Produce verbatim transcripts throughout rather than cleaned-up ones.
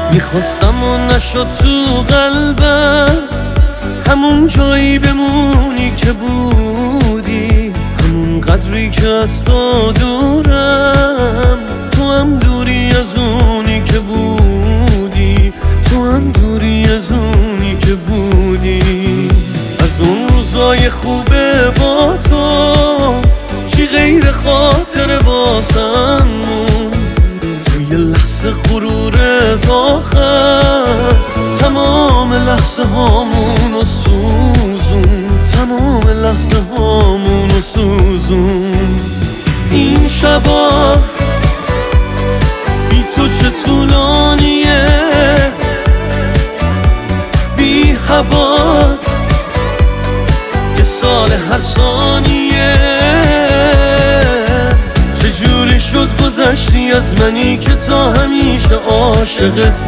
میخواستم و نشد تو قلبم، همون جایی بمونی که بودی، همون قدری که از تو دورم. تو هم دوری از اونی که بودی، تو هم دوری از اونی که بودی. از اون روزای خوبه با تو چی غیر خاطر واسم مون، توی لحظه غرورت آخر تمام لحظه هامونو سوزون، تمام لحظه هامونو سوزون. این شبا بی تو چه طولانیه، بی هوات یه سال هر ثانیه. چجوری شد گذشتی از منی که تا همیشه عاشقت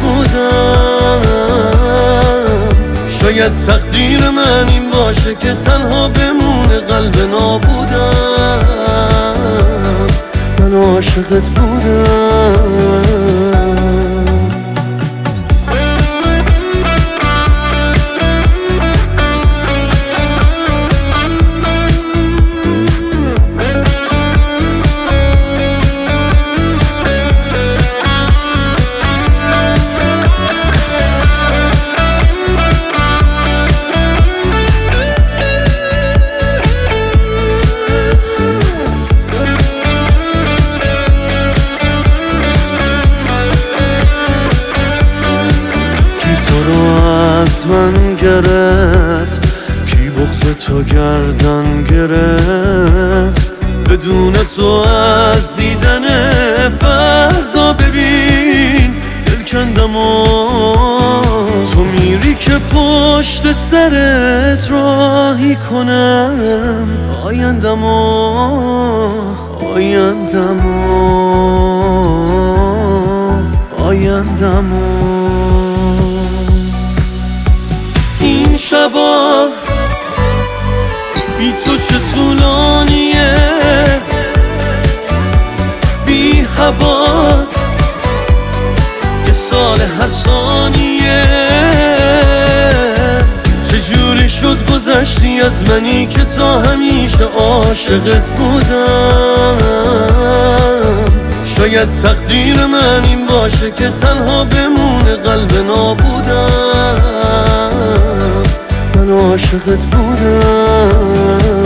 بودم. شاید تقدیر من این باشه که تنها بمونه قلب نابودم. من عاشقت بودم. از من گرفت کی بغض تو گردن گرفت، بدون تو از دیدن فردا ببین دل کندم و تو میری که پشت سرت راهی کنم آیندم و آیندم و آیندم و این شبا بی تو چه طولانیه، بی هوات یه سال هر ثانیه. چجوری شد گذشتی از منی که تا همیشه عاشقت بودم. شاید تقدیر من این باشه که تنها بمونه قلب نابودم. من عاشقت بودم.